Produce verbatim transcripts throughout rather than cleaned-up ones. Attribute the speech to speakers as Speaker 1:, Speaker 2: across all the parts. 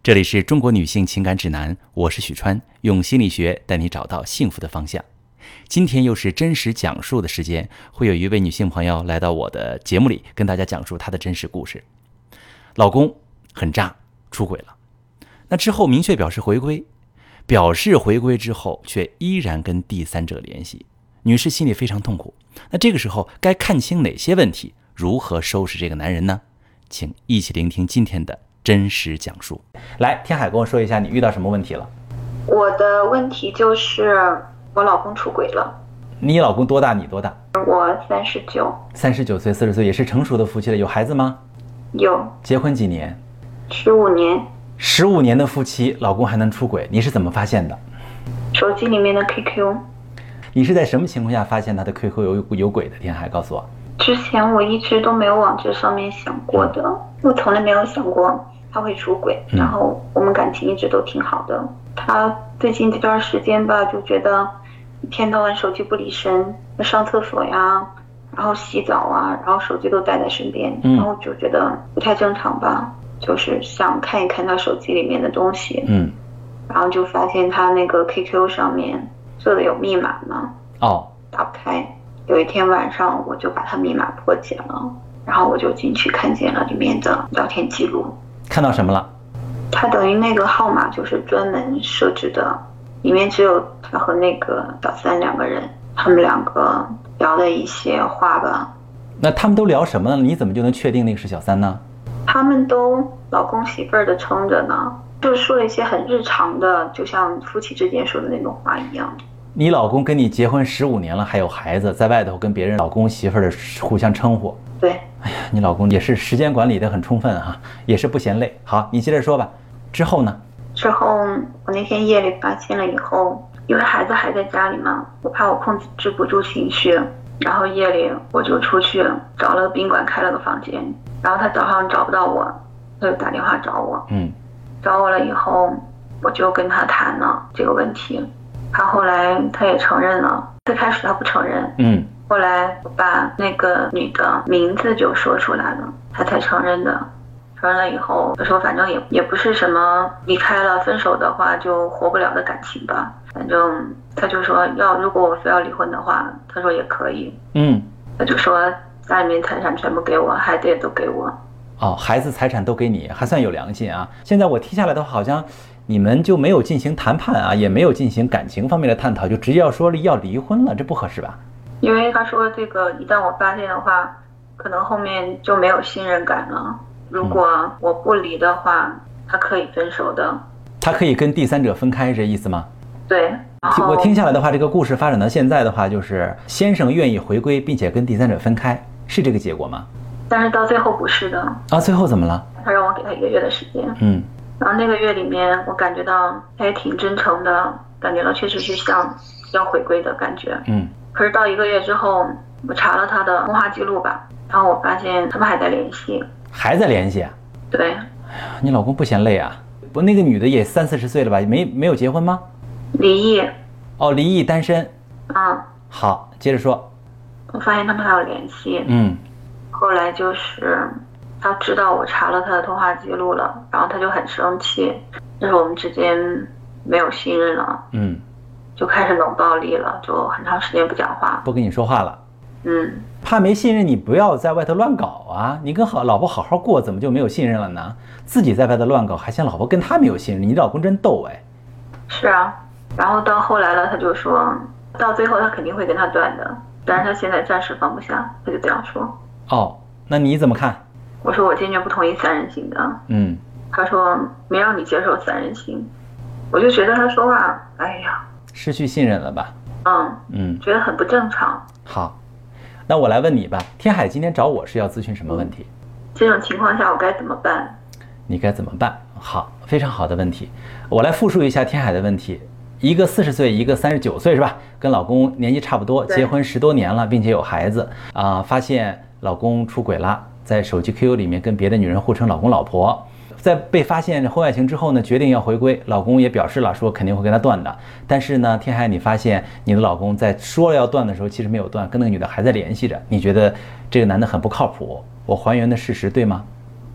Speaker 1: 这里是中国女性情感指南，我是许川，用心理学带你找到幸福的方向。今天又是真实讲述的时间，会有一位女性朋友来到我的节目里，跟大家讲述她的真实故事。老公很渣，出轨了，那之后明确表示回归，表示回归之后却依然跟第三者联系，女士心里非常痛苦。那这个时候该看清哪些问题，如何收拾这个男人呢？请一起聆听今天的真实讲述。来，天海跟我说一下你遇到什么问题了。
Speaker 2: 我的问题就是我老公出轨了。
Speaker 1: 你老公多大？你多大？
Speaker 2: 我三十九。
Speaker 1: 三十九岁，四十岁，也是成熟的夫妻了。有孩子吗？
Speaker 2: 有。
Speaker 1: 结婚几年？
Speaker 2: 十五年。
Speaker 1: 十五年的夫妻，老公还能出轨，你是怎么发现的？
Speaker 2: 手机里面的 Q Q。
Speaker 1: 你是在什么情况下发现他的 Q Q 有有轨的？天海告诉我。
Speaker 2: 之前我一直都没有往这上面想过的，我从来没有想过他会出轨，然后我们感情一直都挺好的。他最近这段时间吧，就觉得一天到晚手机不离身，上厕所呀，然后洗澡啊，然后手机都带在身边，然后就觉得不太正常吧，就是想看一看他手机里面的东西，嗯，然后就发现他那个 Q Q 上面设的有密码嘛，哦，打不开。有一天晚上我就把他密码破解了，然后我就进去看见了里面的聊天记录。
Speaker 1: 看到什么了？
Speaker 2: 他等于那个号码就是专门设置的，里面只有他和那个小三两个人，他们两个聊的一些话吧。
Speaker 1: 那他们都聊什么呢？你怎么就能确定那个是小三呢？
Speaker 2: 他们都老公媳妇儿的称着呢，就是说了一些很日常的，就像夫妻之间说的那种话一样。
Speaker 1: 你老公跟你结婚十五年了，还有孩子，在外头跟别人老公媳妇儿的互相称呼。
Speaker 2: 对，
Speaker 1: 哎呀，你老公也是时间管理的很充分哈、啊，也是不嫌累。好，你接着说吧。之后呢？
Speaker 2: 之后我那天夜里发现了以后，因为孩子还在家里嘛，我怕我控制不住情绪，然后夜里我就出去找了个宾馆开了个房间，然后他早上找不到我，他就打电话找我，嗯，找我了以后，我就跟他谈了这个问题。他后来他也承认了，最开始他不承认，嗯，后来我把那个女的名字就说出来了，他才承认的。承认了以后，他说反正也也不是什么离开了分手的话就活不了的感情吧，反正他就说要如果我非要离婚的话，他说也可以，嗯，他就说家里面财产全部给我，孩子也都给我。
Speaker 1: 哦，孩子财产都给你，还算有良心啊。现在我听下来的话，好像你们就没有进行谈判啊，也没有进行感情方面的探讨，就直接要说要离婚了，这不合适吧？
Speaker 2: 因为他说这个一旦我发现的话，可能后面就没有信任感了。如果我不离的话，他可以分手的。
Speaker 1: 他可以跟第三者分开，这意思吗？
Speaker 2: 对。
Speaker 1: 我听下来的话，这个故事发展到现在的话，就是先生愿意回归，并且跟第三者分开，是这个结果吗？
Speaker 2: 但是到最后不是的。
Speaker 1: 啊，最后怎么了？
Speaker 2: 他让我给他一个月的时间。嗯。然后那个月里面，我感觉到他也挺真诚的，感觉到确实是像要回归的感觉。嗯。可是到一个月之后，我查了他的通话记录吧，然后我发现他们还在联系。
Speaker 1: 还在联系啊？
Speaker 2: 对。
Speaker 1: 哎呀，你老公不嫌累啊？不，那个女的也三四十岁了吧？没没有结婚吗？
Speaker 2: 离异。
Speaker 1: 哦，离异单身。
Speaker 2: 嗯。
Speaker 1: 好，接着说。
Speaker 2: 我发现他们还有联系。嗯。后来就是他知道我查了他的通话记录了，然后他就很生气，就是我们之间没有信任了。嗯。就开始冷暴力了，就很长时间不讲话，
Speaker 1: 不跟你说话了。
Speaker 2: 嗯。
Speaker 1: 怕没信任你不要在外头乱搞啊！你跟好老婆好好过，怎么就没有信任了呢？自己在外头乱搞，还嫌老婆跟他没有信任，你老公真逗哎。
Speaker 2: 是啊，然后到后来了，他就说到最后他肯定会跟他断的，但是他现在暂时放不下，他就这样说。
Speaker 1: 哦，那你怎么看？
Speaker 2: 我说我坚决不同意三人行的。嗯。他说没让你接受三人行，我就觉得他说话，哎呀，
Speaker 1: 失去信任了吧？
Speaker 2: 嗯嗯，觉得很不正常。
Speaker 1: 好。那我来问你吧，天海今天找我是要咨询什么问题？
Speaker 2: 这种情况下我该怎么办？
Speaker 1: 你该怎么办？好，非常好的问题。我来复述一下天海的问题。一个四十岁，一个三十九岁是吧？跟老公年纪差不多，结婚十多年了，并且有孩子啊、呃，发现老公出轨了，在手机 Q Q 里面跟别的女人互称老公老婆。在被发现婚外情之后呢，决定要回归，老公也表示了说肯定会跟他断的。但是呢，天海，你发现你的老公在说了要断的时候，其实没有断，跟那个女的还在联系着。你觉得这个男的很不靠谱？我还原的事实对吗？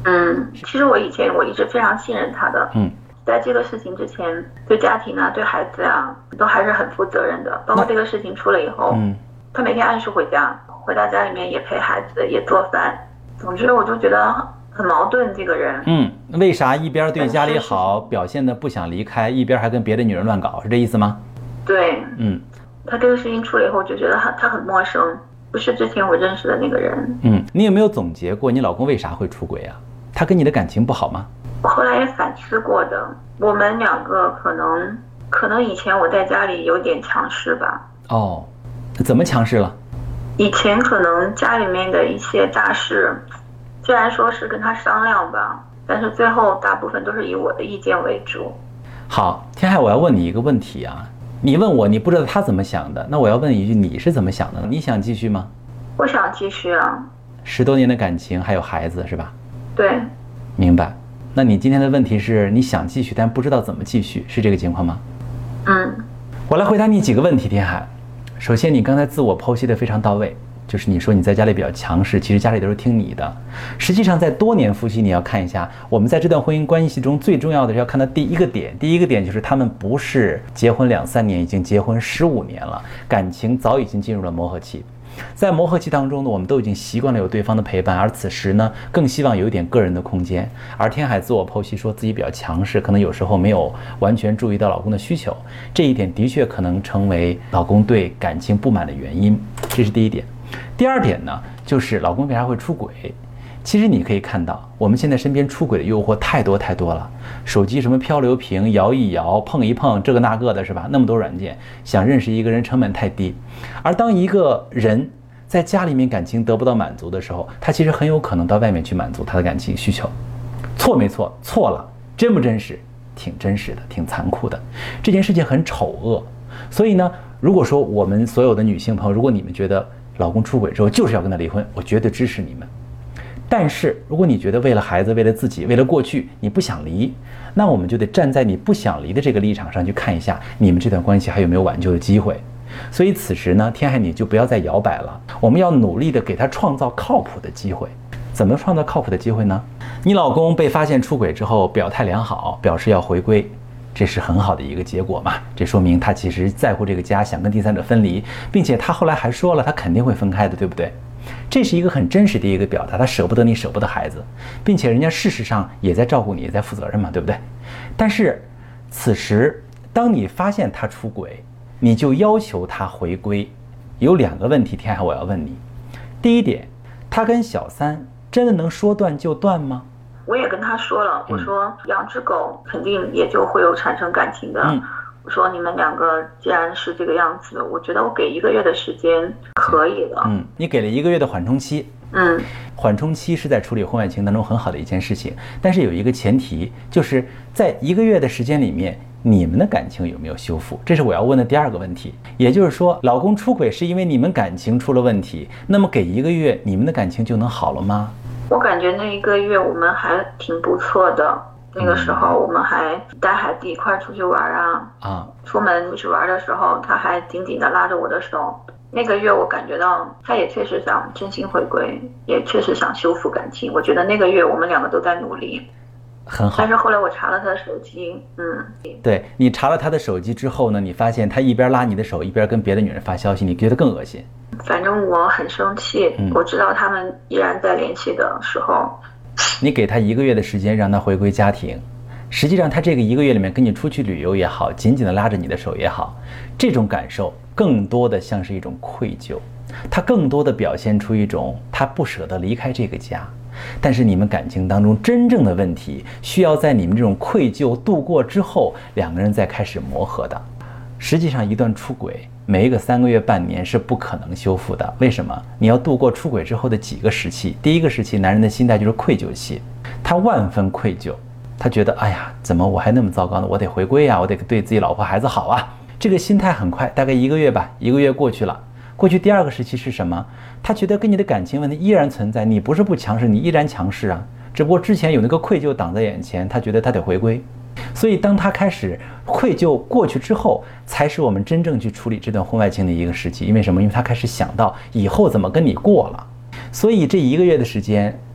Speaker 2: 嗯，其实我以前我一直非常信任他的。
Speaker 1: 嗯，
Speaker 2: 在这个事情之前，对家庭啊，对孩子啊，都还是很负责任的。包括这个事情出了以后，嗯，他每天按时回家，回到家里面也陪孩子，也做饭。总之，我就觉得很矛盾，这个人。
Speaker 1: 嗯，为啥一边对家里好，表现的不想离开，一边还跟别的女人乱搞，是这意思吗？
Speaker 2: 对。
Speaker 1: 嗯，
Speaker 2: 他这个事情出了以后，我就觉得他他很陌生，不是之前我认识的那个人。
Speaker 1: 嗯，你有没有总结过你老公为啥会出轨啊？他跟你的感情不好吗？
Speaker 2: 我后来也反思过的，我们两个可能可能以前我在家里有点强势吧。
Speaker 1: 哦，怎么强势了？
Speaker 2: 以前可能家里面的一些大事，虽然说是跟他商量吧，但是最后大部分都是以我的意见为主。
Speaker 1: 好，天海，我要问你一个问题啊，你问我，你不知道他怎么想的，那我要问一句，你是怎么想的？你想继续吗？
Speaker 2: 我想继续啊。
Speaker 1: 十多年的感情，还有孩子，是吧？
Speaker 2: 对。
Speaker 1: 明白。那你今天的问题是你想继续，但不知道怎么继续，是这个情况吗？
Speaker 2: 嗯。
Speaker 1: 我来回答你几个问题，天海。首先，你刚才自我剖析的非常到位，就是你说你在家里比较强势，其实家里都是听你的。实际上，在多年夫妻，你要看一下，我们在这段婚姻关系中最重要的是要看到第一个点，第一个点就是他们不是结婚两三年，已经结婚十五年了，感情早已经进入了磨合期。在磨合期当中呢，我们都已经习惯了有对方的陪伴，而此时呢，更希望有一点个人的空间。而天海自我剖析说自己比较强势，可能有时候没有完全注意到老公的需求，这一点的确可能成为老公对感情不满的原因，这是第一点。第二点呢，就是老公为啥会出轨？其实你可以看到，我们现在身边出轨的诱惑太多太多了，手机什么漂流瓶摇一摇，碰一碰，这个那个的，是吧？那么多软件，想认识一个人成本太低。而当一个人在家里面感情得不到满足的时候，他其实很有可能到外面去满足他的感情需求。错没错？错了。真不真实？挺真实的，挺残酷的。这件事情很丑恶。所以呢，如果说我们所有的女性朋友，如果你们觉得老公出轨之后就是要跟他离婚，我绝对支持你们。但是如果你觉得为了孩子，为了自己，为了过去，你不想离，那我们就得站在你不想离的这个立场上去看一下，你们这段关系还有没有挽救的机会。所以此时呢，天海你就不要再摇摆了，我们要努力的给他创造靠谱的机会。怎么创造靠谱的机会呢？你老公被发现出轨之后表态良好，表示要回归，这是很好的一个结果嘛，这说明他其实在乎这个家，想跟第三者分离，并且他后来还说了他肯定会分开的，对不对？这是一个很真实的一个表达，他舍不得你，舍不得孩子，并且人家事实上也在照顾你，也在负责任嘛，对不对？但是此时当你发现他出轨，你就要求他回归，有两个问题，天海我要问你。第一点，他跟小三真的能说断就断吗？
Speaker 2: 我也跟他说了，我说养只狗肯定也就会有产生感情的。嗯，我说你们两个既然是这个样子，我觉得我给一个月的时间可以了。
Speaker 1: 嗯，你给了一个月的缓冲期。嗯，缓冲期是在处理婚外情当中很好的一件事情，但是有一个前提，就是在一个月的时间里面，你们的感情有没有修复？这是我要问的第二个问题。也就是说，老公出轨是因为你们感情出了问题，那么给一个月，你们的感情就能好了吗？
Speaker 2: 我感觉那一个月我们还挺不错的。那个时候我们还带孩子一块出去玩啊，啊，出门出去玩的时候，他还紧紧地拉着我的手。那个月我感觉到他也确实想真心回归，也确实想修复感情。我觉得那个月我们两个都在努力，
Speaker 1: 很好。
Speaker 2: 但是后来我查了他的手机，嗯，
Speaker 1: 对，你查了他的手机之后呢，你发现他一边拉你的手，一边跟别的女人发消息，你觉得更恶心。
Speaker 2: 反正我很生气，嗯，我知道他们依然在联系的时候。
Speaker 1: 你给他一个月的时间让他回归家庭，实际上他这个一个月里面跟你出去旅游也好，紧紧的拉着你的手也好，这种感受更多的像是一种愧疚，他更多的表现出一种他不舍得离开这个家。但是你们感情当中真正的问题，需要在你们这种愧疚度过之后，两个人再开始磨合的。实际上一段出轨每一个三个月半年是不可能修复的。为什么？你要度过出轨之后的几个时期。第一个时期，男人的心态就是愧疚期，他万分愧疚，他觉得哎呀，怎么我还那么糟糕呢？我得回归啊，我得对自己老婆孩子好啊。这个心态很快，大概一个月吧，一个月过去了。过去第二个时期是什么？他觉得跟你的感情问题依然存在，你不是不强势，你依然强势啊，只不过之前有那个愧疚挡在眼前，他觉得他得回归。所以当他开始愧疚过去之后，才是我们真正去处理这段婚外情的一个时期。因为什么？因为他开始想到以后怎么跟你过了。所以这一个月的时间，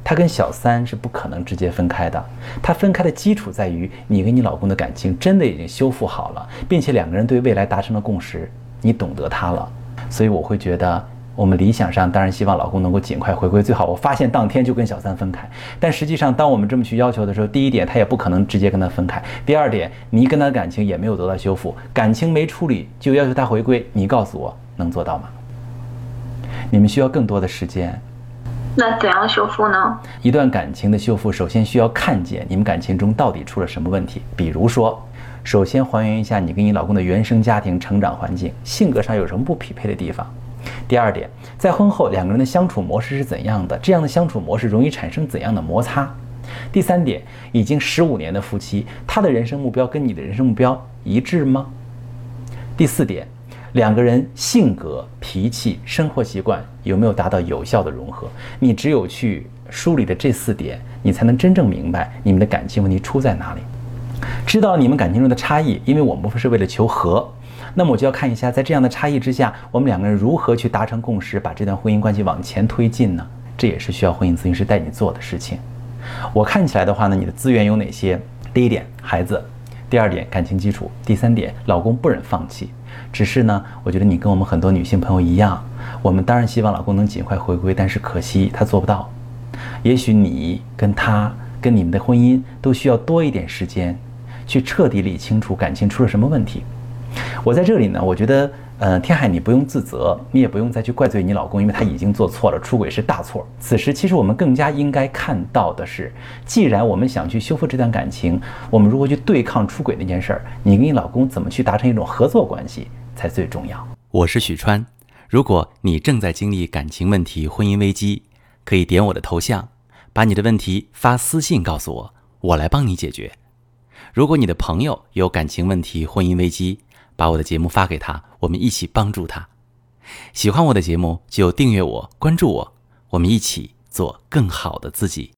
Speaker 1: 它跟小三是不可能直接分开的。它分开的基础在于你跟你老公的感情真的已经修复好了，并且两个人对未来达成了共识，你懂得他了。所以我会觉得，我们理想上当然希望老公能够尽快回归，最好我发现当天就跟小三分开。但实际上当我们这么去要求的时候，第一点他也不可能直接跟他分开，第二点你跟他的感情也没有得到修复，感情没处理就要求他回归，你告诉我能做到吗？你们需要更多的时间。
Speaker 2: 那怎样修复呢？
Speaker 1: 一段感情的修复首先需要看见你们感情中到底出了什么问题。比如说，首先还原一下你跟你老公的原生家庭成长环境，性格上有什么不匹配的地方。第二点，在婚后两个人的相处模式是怎样的，这样的相处模式容易产生怎样的摩擦。第三点，已经十五年的夫妻，他的人生目标跟你的人生目标一致吗？第四点，两个人性格、脾气、生活习惯有没有达到有效的融合？你只有去梳理的这四点，你才能真正明白你们的感情问题出在哪里。知道你们感情中的差异，因为我们不是为了求和，那么我就要看一下，在这样的差异之下，我们两个人如何去达成共识，把这段婚姻关系往前推进呢？这也是需要婚姻咨询师带你做的事情。我看起来的话呢，你的资源有哪些？第一点，孩子；第二点，感情基础；第三点，老公不忍放弃。只是呢，我觉得你跟我们很多女性朋友一样，我们当然希望老公能尽快回归，但是可惜他做不到。也许你跟他跟你们的婚姻都需要多一点时间，去彻底理清楚感情出了什么问题。我在这里呢，我觉得，呃，天海你不用自责，你也不用再去怪罪你老公，因为他已经做错了，出轨是大错。此时，其实我们更加应该看到的是，既然我们想去修复这段感情，我们如何去对抗出轨那件事儿，你跟你老公怎么去达成一种合作关系才最重要。
Speaker 3: 我是许川，如果你正在经历感情问题、婚姻危机，可以点我的头像，把你的问题发私信告诉我，我来帮你解决。如果你的朋友有感情问题、婚姻危机，把我的节目发给他，我们一起帮助他。喜欢我的节目就订阅我、关注我，我们一起做更好的自己。